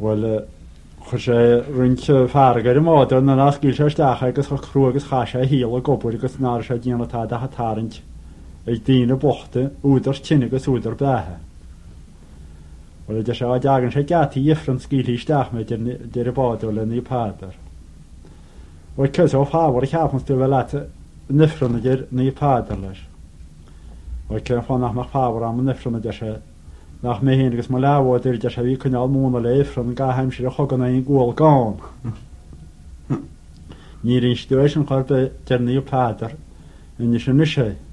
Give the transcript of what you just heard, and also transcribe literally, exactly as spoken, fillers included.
Wel, chos rwynt fargar y mod yn yna sgilsio stach agos o'ch crw agos chasio hil o gobwyr agos na'r sio dian o tad a hatarint ei dyn y bochte wyddo'r tyn agos wyddo'r blahe. Wel, ydych sio adag yn sio gati iffron sgili stach me dyr y bod o'n yn ei padar. Wel, cys o ffawr eich afon stwyl fel at nyffron ydy'r yn ei padar leis. Wel, cyn ffon nach ma'ch ffawr am y nyffron ydych sio nach me hyn agos ma law o dyr ydych sio fi cynnal mwn o le iffron yn gael heimsir o chogon ein gwyl gawn. Ni'r un stwys yn chwarbe dyr yn ei padar yn eisiau nysau.